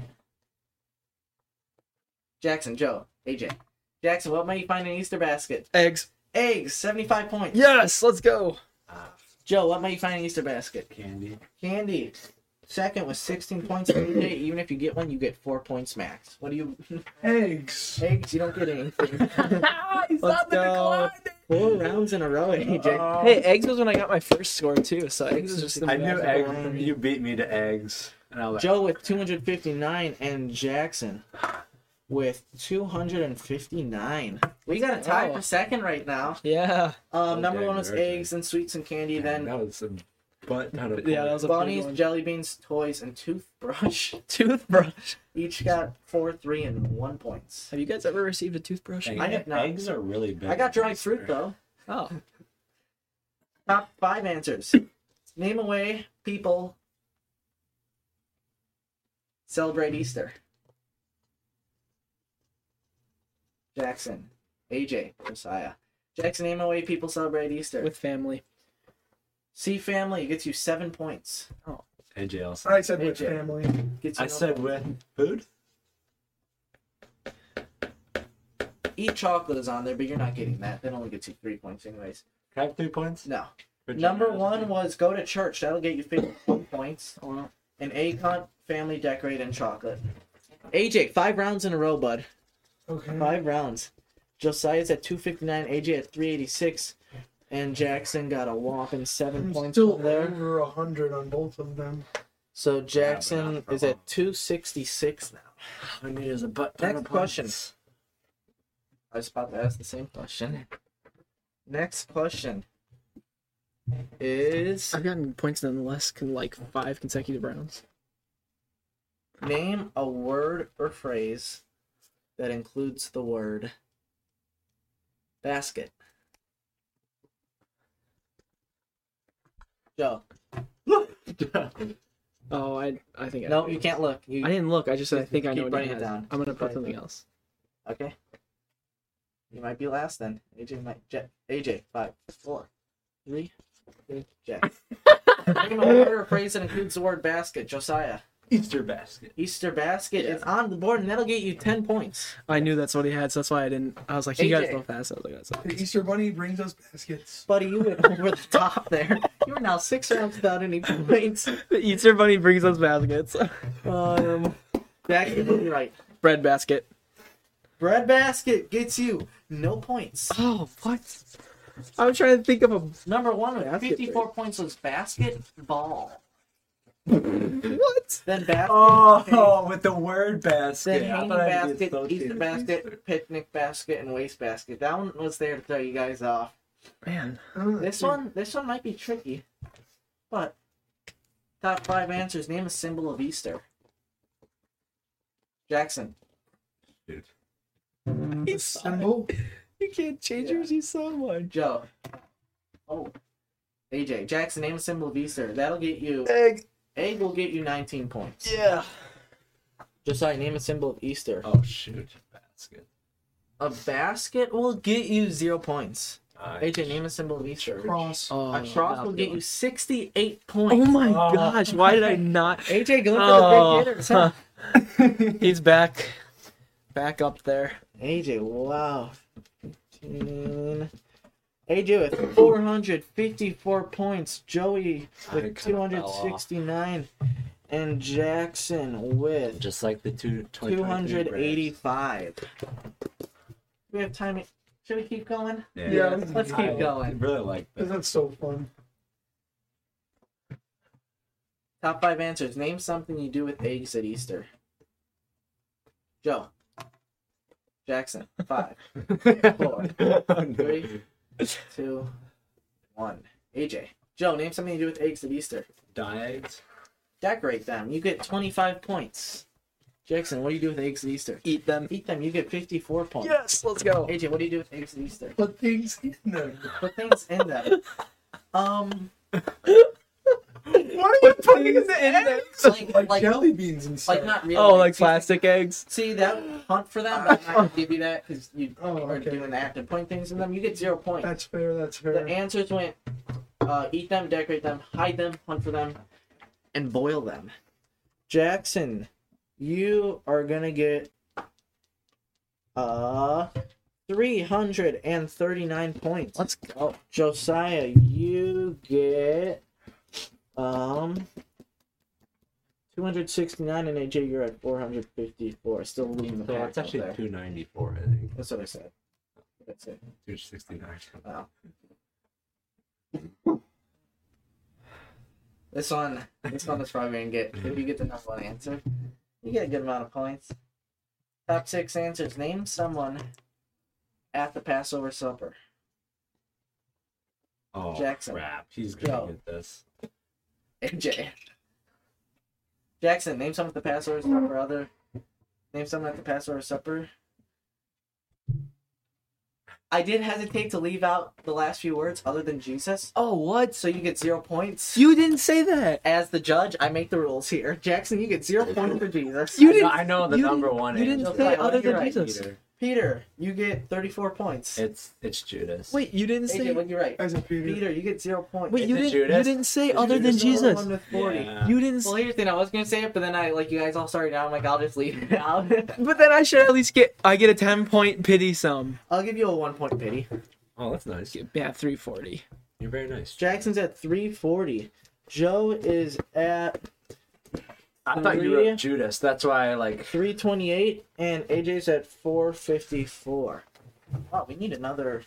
Jackson, Joe, A J. Jackson, what might you find in an Easter basket? eggs. Eggs, seventy-five points. Yes, let's go. ah, Joe, what might you find in an Easter basket? candy. Candy. Second was sixteen points. A J, even if you get one, you get four points max. What do you... eggs. Eggs, you don't get anything. Let's go. Four rounds in a row, A J. Uh, Hey, eggs was when I got my first score too. So eggs is just. I knew That's eggs. fine. You beat me to eggs. And I was like, Joe with two hundred fifty-nine and Jackson with two hundred fifty-nine. We got a tie for second right now. Yeah. Um, number Okay, one was very eggs and sweets and candy. man, Then that was a butt ton of Yeah, that was a bunnies, big one. jelly beans, toys, and toothbrush. Toothbrush. Each got four, three, and one points. Have you guys ever received a toothbrush? Dang, I have not. Eggs are really big. I got on dried Easter. fruit though. Oh. Top five answers. Name a way people celebrate Easter. Jackson, A J, Josiah. Jackson, name a way people celebrate Easter. With family. See family gets you seven points. A J also. I said with A J. family. Gets you I no said points. with food. Eat chocolate is on there, but you're not getting that. That only gets you three points anyways. Can I have three points? No. For Number generosity? one was go to church. That'll get you fifty-one points. Oh, And egg hunt, family decorate, and chocolate. A J, five rounds in a row, bud. Okay. Five rounds. Josiah's at two fifty-nine, A J at three eighty-six, and Jackson got a whopping seven I'm points still from there. over a hundred on both of them. So Jackson not for is long. at two sixty-six now. I need is a butt ton Next of question. points. I was about to ask the same question. Next question is I've gotten points in less than like five consecutive rounds. name a word or phrase that includes the word basket. Joe. Oh, I I think I No, you can't look. You, I didn't look. I just said I think I Keep know what writing it it has. down. I'm gonna Keep put writing something it down. else. Okay. You might be last then. A J might. Jet. A J. Five, four, three, two, Jet. Name a word or phrase that includes the word basket. Josiah. Easter basket. Easter basket is on the board, and that'll get you ten points. I knew that's what he had, so that's why I didn't. I was like, he got it A J. so fast. I was like, that's The okay. Easter Bunny brings us baskets. Buddy, you went over the top there. You are now six rounds without any points. The Easter Bunny brings us baskets. Um, Jack, you're right. Bread basket. Bread basket gets you no points. Oh, what? I'm trying to think of a. Number one with Basket, fifty-four points was basketball. What? Then basket. Oh, with the word basket. Then I hanging thought I'd be basket, associated Easter with basket, Easter. picnic basket, and waste basket. That one was there to throw you guys off. Man. Uh, This one, this one might be tricky, but top five answers. Name a symbol of Easter. Jackson. Dude. the symbol. You can't change yours. You so much. Joe. Oh. A J. Jackson. Name a symbol of Easter. That'll get you Egg. Egg will get you nineteen points. Yeah. Josiah, name a symbol of Easter. Oh shoot, basket. A basket will get you zero points. Nice. A J, name a symbol of Easter. Cross. Oh, A cross will get you sixty-eight points. Oh my Oh. gosh! Why did I not? A J, go for Oh, the big hitters. Huh? He's back, back up there. A J, wow. fifteen. A J with four hundred fifty-four points. Joey I with kinda two hundred sixty-nine. And Jackson with Just like the two two hundred eighty-five. Do we have time? Should we keep going? Yeah, Yeah, Let's keep I going. really like that. That's so fun. Top five answers. Name something you do with eggs at Easter. Joe. Jackson. Five, four, three, two, one. A J. Joe, name something you do with eggs at Easter. Diet. Decorate them. You get twenty-five points. Jackson, what do you do with eggs at Easter? Eat them. Eat them. You get fifty-four points. Yes, let's go. A J, what do you do with eggs at Easter? Put things in them. Put things in them. Um, What are you putting in the eggs? like, Like, like, jelly beans and stuff. like not real. Oh, eggs. like See- plastic eggs. See that hunt for them, but I'm not gonna give you that because you Oh, are okay. doing the act of putting things in them. You get zero points. That's fair. That's fair. The answers went: uh, eat them, decorate them, hide them, hunt for them, and boil them. Jackson, you are gonna get uh three hundred and thirty-nine points. Let's go. Josiah, you get um two hundred sixty-nine, and A J, you're at four hundred fifty-four. Still leading the So pack it's out actually there. two ninety-four, I think. That's what I said. That's it. two sixty-nine. Wow. This one, this one is probably gonna get. If you get the number one answer, you get a good amount of points. Top six answers. Name someone at the Passover supper. Oh, Jackson. crap. He's Joe. gonna get this. A J. Jackson, name someone at the Passover supper. Other. Name someone at the Passover supper. I did hesitate to leave out the last few words other than Jesus, Oh, what? so you get zero points. You didn't say that. As the judge, I make the rules here. Jackson, you get zero points for Jesus. You I know- didn't- I know the you number didn't- one you didn't answer. say Josiah, other you're than right, Jesus. Peter. Peter, you get thirty-four points. It's it's Judas. Wait, you didn't A J, say. what you're right. As a Peter. Peter, you get zero points. Wait, Is you it didn't. You Judas? didn't say Judas other than is the only Jesus. one with forty. Yeah. You didn't. Well, here's the thing. I was gonna say it, but then I like you guys all started out. I'm like, I'll just leave it out. But then I should at least get. I get a ten point pity sum. I'll give you a one point pity. Oh, that's nice. Yeah, three forty. You're very nice. Jackson's at three forty. Joe is at I thought you Three. wrote Judas. That's why I like. three twenty-eight, and A J's at four fifty-four. Oh, we need another.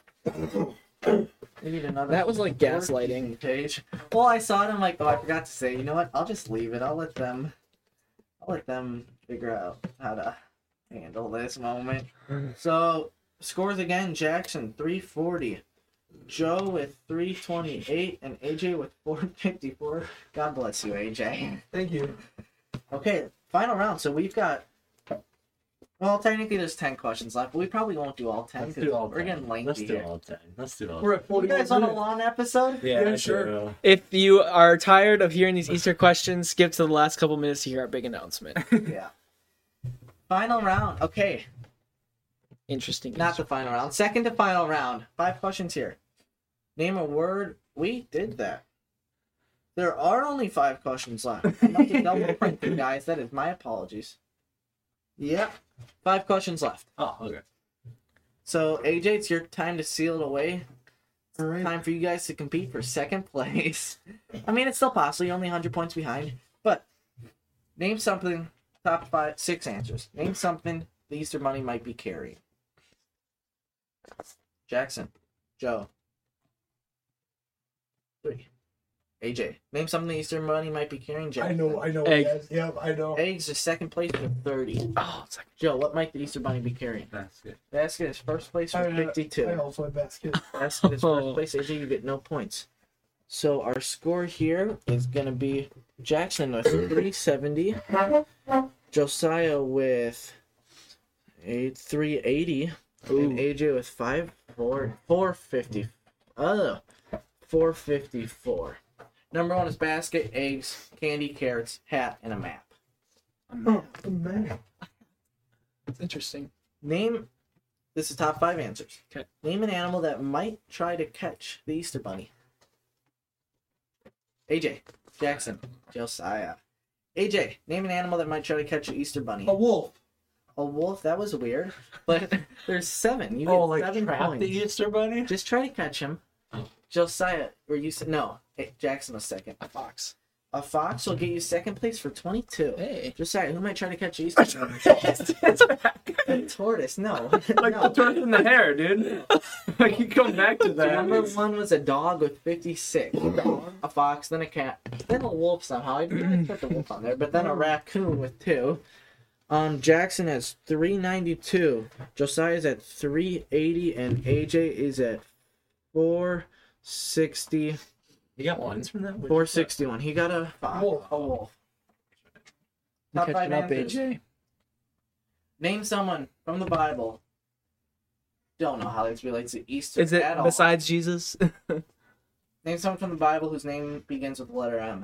We need another. That was like gaslighting. Page. Well, I saw it. I'm like, oh, I forgot to say. You know what? I'll just leave it. I'll let them. I'll let them figure out how to handle this moment. So scores again: Jackson three forty, Joe with three twenty-eight, and A J with four fifty-four. God bless you, A J. Thank you. Okay, final round. So we've got. Well, technically, there's ten questions left, but we probably won't do all ten Let's because do all we're ten. getting lengthy Let's do here. all ten. Let's do all. We're at You forty guys on a minutes. long episode? Yeah, Yeah, I sure. do. If you are tired of hearing these Easter questions, skip to the last couple minutes to hear our big announcement. Yeah. Final round. Okay, Interesting. not the final round. Second to final round. Five questions here. Name a word. We did that. There are only five questions left. I must have double printed, guys. That is my apologies. Yep. Five questions left. Oh, okay. So, A J, it's your time to seal it away. All right. Time for you guys to compete for second place. I mean, it's still possible. You're only one hundred points behind. But name something. Top five, six answers. Name something the Easter Bunny might be carrying. Jackson. Joe. Three. A J. Name something the Easter Bunny might be carrying. I Jackson. know. I know. Egg. Yes. Yep. I know. Eggs is second place with thirty. Oh, it's like Joe, what might the Easter Bunny be carrying? That's good. Basket is first place I, with I fifty-two. also have basket. Basket is first place. A J, you get no points. So our score here is gonna be Jackson with three seventy, Josiah with a three eighty, and A J with five four four fifty. Uh, four fifty four. Number one is basket, eggs, candy, carrots, hat, and a map. Oh, man. It's interesting. Name. This is top five answers. Okay. Name an animal that might try to catch the Easter Bunny. A J, Jackson, Josiah. A J, name an animal that might try to catch the Easter Bunny. A wolf. A wolf. That was weird, but there's seven. You get Oh, like seven trap points. the Easter Bunny? Just try to catch him. Josiah, or you said no. Hey, Jackson was second. A fox. A fox will get you second place for twenty-two. Hey. Josiah, who might try to catch Easter Bunny? A tortoise. No. Like no. the tortoise in the hair, dude. Like you come back to that. Number one was a dog with fifty-six. A fox, then a cat, then a wolf somehow. I didn't put the wolf on there, but then a raccoon with two. Um, Jackson has three ninety-two. Josiah's at three eighty, and A J is at four sixty. You got points from that? four sixty-one. He got a fox. Wolf. A wolf. You Top catching five up, A answers. J? Name someone from the Bible. Don't know how this relates to Easter Is it at all. besides Jesus? Name someone from the Bible whose name begins with the letter M.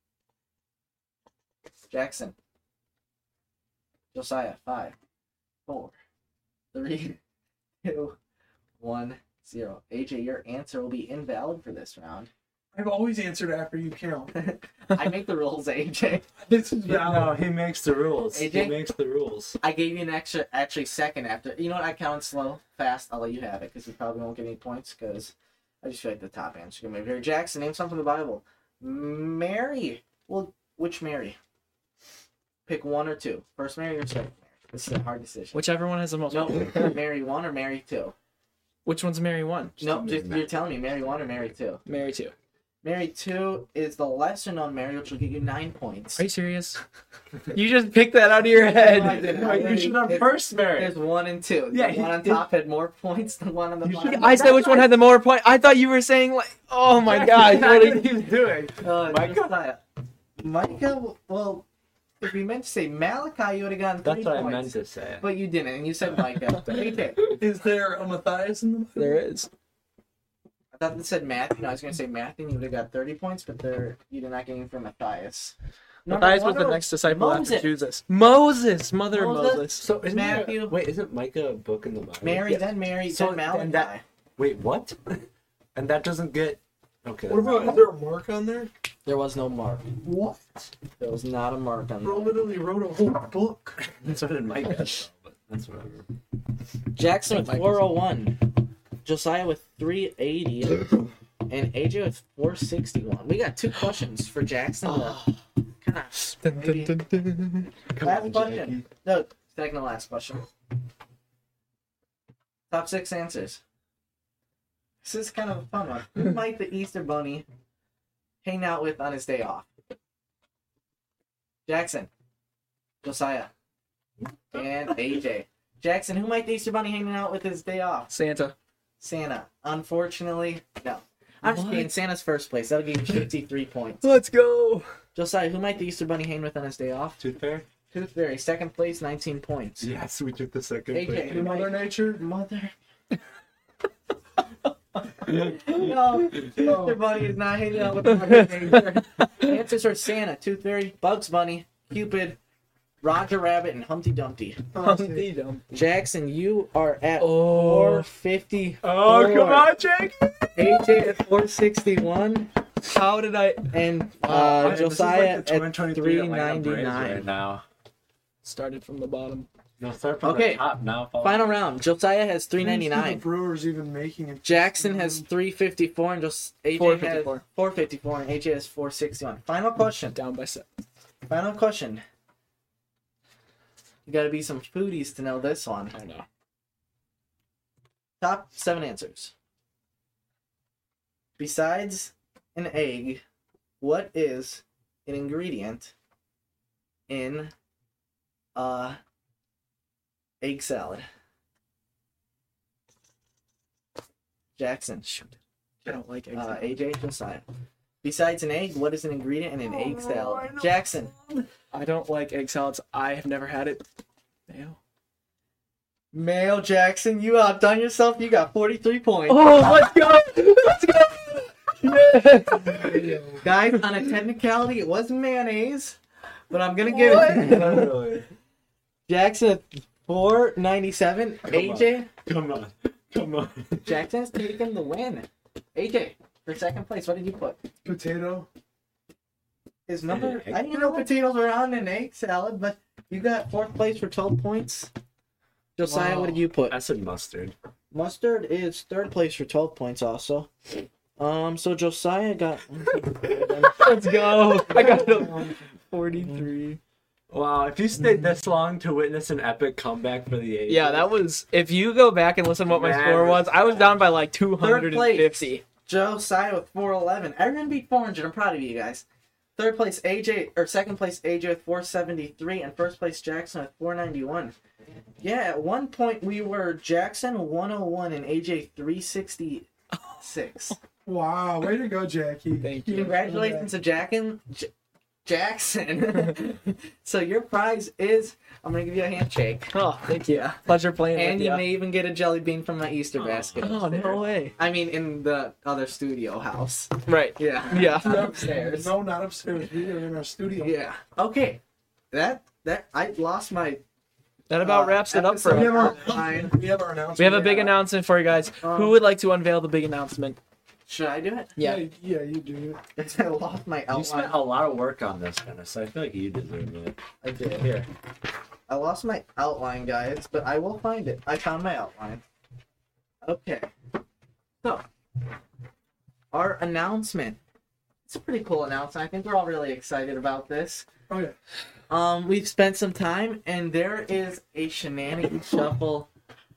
Jackson. Josiah. Five, four, three, two, one, zero. A J, your answer will be invalid for this round. I've always answered after you count. I make the rules, A J. This is No, valid. he makes the rules. A J? He makes the rules. I gave you an extra, actually, second after. You know what? I count slow, fast. I'll let you have it because you probably won't get any points because I just feel like the top answer is going to be here. Jackson, name something from the Bible. Mary. Well, which Mary? Pick one or two. First Mary or second Mary? This is a hard decision. Whichever one has the most. No, Mary one or Mary two? Which one's Mary one? No, just, you're telling me Mary one or Mary two. Mary two. Mary two is the lesser known Mary, which will get you nine points. Are you serious? You just picked that out of your head. No, I didn't. I Like, you already- should have it- first Mary. There's one and two. Yeah, the he one on did- top had more points than one on the You bottom. should- I said which one had the more point. I thought you were saying like, oh my god. That's what what are you- he's doing. Uh, Micah? Josiah. Micah, well, if we meant to say Malachi, you would have gotten three That's what points. I meant to say. But you didn't, and you said Micah. Okay. Is there a Matthias in the Bible? There is. I thought it said Matthew. No, I was going to say Matthew, and you would have got thirty points, but there you did not get any for Matthias. Number Matthias was one the next disciple Moses. after Jesus. Moses, mother of Moses? Moses. So isn't Matthew. There, wait, isn't Micah a book in the Bible? Mary, Yeah. then Mary, So then Malachi. then that- Wait, what? And that doesn't get. Okay. What about, is there a mark on there? There was no mark. What? There was not a mark on Bro that. literally wrote a whole book. That's what did Micah. But that's whatever. Jackson with Micah. four oh one. Josiah with three eighty. And A J with four sixty-one. We got two questions for Jackson. To kind of Dun, dun, dun, dun. Come last on, question. Jackie. No, second to last question. Top six answers. This is kind of a fun one. Who might the Easter Bunny hang out with on his day off? Jackson, Josiah, and A J. Jackson, who might the Easter Bunny hanging out with his day off? Santa. Santa. Unfortunately, no. I'm just What? kidding. Santa's first place. That'll give you fifty-three points. Let's go. Josiah, who might the Easter Bunny hang with on his day off? Tooth Fairy? Tooth Fairy. Second place, nineteen points. Yes, we took the second. A J, place. who might... Mother Nature? Mother. No, Easter Bunny is not hanging out with Mother Nature. Answers are Santa, Tooth Fairy, Bugs Bunny, Cupid, Roger Rabbit, and Humpty Dumpty. Humpty Dumpty. Jackson, you are at Oh. four fifty. Oh, come on, Jackie! A J at four sixty-one. How did I And Wow, uh, this is Josiah like the at twenty twenty-three three Atlanta Braves ninety-nine. right now. started from the bottom? No, start from Okay, the top now. follow- Final round. Josiah has three The ninety-nine. Brewers even making it. Jackson has three fifty-four, and just A J four has fifty-four. four fifty-four, and A J has four sixty-one. Final question. Down by seven. Final question. You gotta be some foodies to know this one. I know. Top seven answers. Besides an egg, what is an ingredient in uh egg salad? Jackson. Shoot. I don't like eggs. Uh, A J, Josiah. Besides an egg, what is an ingredient in an egg Oh, salad? I know. Jackson. I don't like egg salads. I have never had it. Mayo. Mayo Jackson, you outdone yourself. You got forty-three points. Oh, let's go! Let's go! Guys, on a technicality, it was mayonnaise, but I'm gonna give it Jackson at four ninety-seven. A J, Come on. Come on. Jackson's taking the win. A J, for second place, what did you put? Potato. His number, Egg I didn't know potatoes were on an egg salad, but you got fourth place for twelve points. Josiah, Wow. what did you put? I said mustard. Mustard is third place for twelve points also. Um, so Josiah got... Let's go. I got a forty-three. Wow, if you stayed this long to witness an epic comeback for the A's. Yeah, that was. If you go back and listen to what my Man. score was, I was down by like two hundred fifty. Josiah with four eleven. Everyone beat four hundred. I'm proud of you guys. Third place A J, or second place A J with four seventy-three, and first place Jackson with four ninety-one. Yeah, at one point we were Jackson one oh one and A J three sixty-six. Wow, way to go, Jackie. Thank you. Congratulations to Jacken, J- Jackson. So your prize is, I'm going to give you a handshake. Oh, thank you. Yeah. Pleasure playing And with you you. may even get a jelly bean from my Easter basket. Oh, no way. I mean, in the other studio house. Right. Yeah. Yeah. Not upstairs. No, not upstairs. We are in our studio. Yeah. Okay. That that I lost my. That about uh, wraps it up for episode We have our, us. outline. we have our announcement. We have a big Yeah. announcement for you guys. Um, Who would like to unveil the big announcement? Should I do it? Yeah, yeah, you do. I lost my You spent outline. a lot of work on this, Dennis. So I feel like you deserve it. I did. Here. I lost my outline, guys, but I will find it. I found my outline. Okay. So, our announcement. It's a pretty cool announcement. I think we're all really excited about this. Oh yeah. Um, we've spent some time, and there is a Shenanigans Shuffle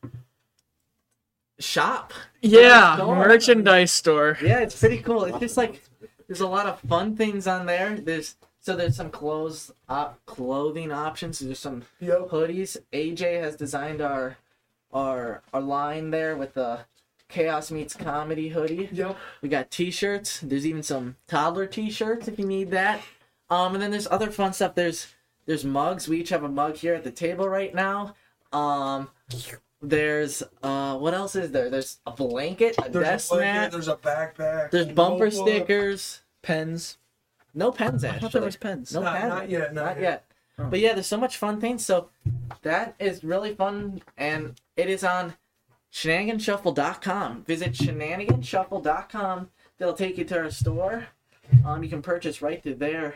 shop. Yeah, Store. merchandise store. Yeah, it's pretty cool. It's just like there's a lot of fun things on there. There's so there's some clothes, uh, clothing options. There's some Yep. hoodies. A J has designed our our our line there with the Chaos Meets Comedy hoodie. Yep. We got T-shirts. There's even some toddler T-shirts if you need that. Um, and then there's other fun stuff. There's there's mugs. We each have a mug here at the table right now. Um, there's uh, what else is there? There's a blanket, a There's desk a blanket, mat. there's a backpack. There's bumper notebook. stickers. Pens. No pens I thought actually. there was pens. No Not- pens. not yet, not Not yet. yet. Oh. But yeah, there's so much fun things. So that is really fun, and it is on shenanigan shuffle dot com. Visit shenanigan shuffle dot com. They'll take you to our store. Um, you can purchase right through there.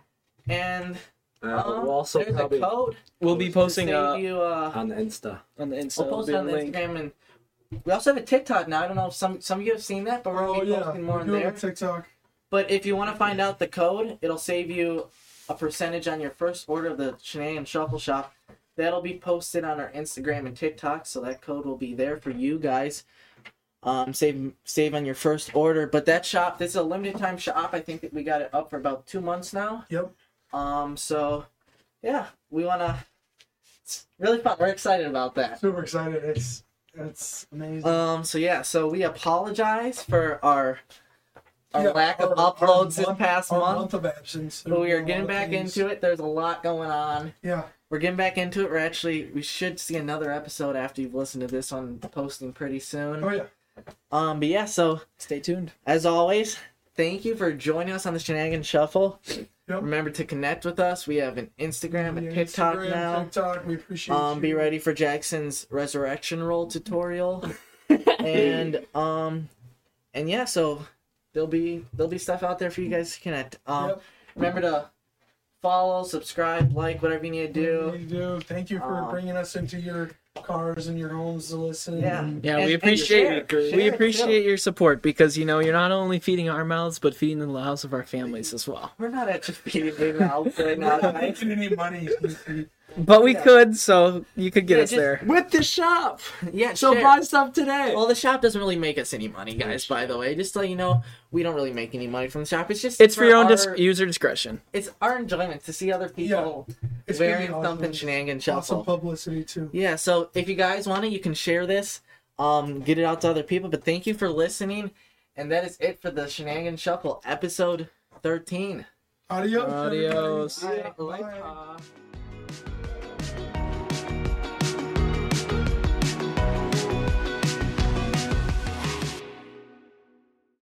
And Uh, um, we'll also there's probably a code We'll be to posting save uh, you. Uh, on the Insta. on the Insta. we'll post it there'll on be the a link. Instagram, and we also have a TikTok now. I don't know if some some of you have seen that, but we're Oh gonna be yeah. posting more We're on doing there. a TikTok. But if you want to find out the code, it'll save you a percentage on your first order of the Shenanigan Shuffle Shop. That'll be posted on our Instagram and TikTok, so that code will be there for you guys. Um, save save on your first order. But that shop, this is a limited time shop. I think that we got it up for about two months now. Yep. Um, so yeah, we wanna. It's really fun. We're excited about that. Super excited. It's it's amazing. Um, so yeah, so we apologize for our our Yeah, lack of our- our uploads this month- past our month. month of absence. But we are There were a getting lot of back things. into it. There's a lot going on. Yeah. We're getting back into it. We're actually we should see another episode after you've listened to this one posting pretty soon. Oh yeah. Um, but yeah, so Stay tuned. as always, thank you for joining us on the Shenanigan Shuffle. Yep. Remember to connect with us. We have an Instagram and Yeah, TikTok Instagram, now. TikTok. We appreciate Um, you. be ready for Jackson's resurrection roll tutorial. and um, and yeah, so there'll be there'll be stuff out there for you guys to connect. Um, Yep. remember to follow, subscribe, like, whatever you need to Whatever do. you do. Thank you for Um, bringing us into your cars and your homes to listen. Yeah. and- Yeah, And- we and appreciate share, it. share We it, appreciate too. your support because you know you're not only feeding our mouths but feeding the lives of our families as well. We're not actually feeding big mouths right now, We're not guys. making any money. But we Yeah. could, so you could get Yeah, us just- there. With the shop! Yeah, So share. buy stuff today! Well, the shop doesn't really make us any money, guys. By the way, just to let you know, we don't really make any money from the shop. It's just It's for your own our, dis- user discretion. It's our enjoyment to see other people It's gonna be wearing awesome. something Shenanigan Awesome Shuffle. publicity too. Yeah, so if you guys want it, you can share this, um, get it out to other people. But thank you for listening, and that is it for the Shenanigan Shuffle episode thirteen. Adios. Adios. everybody. Bye. Bye. Bye.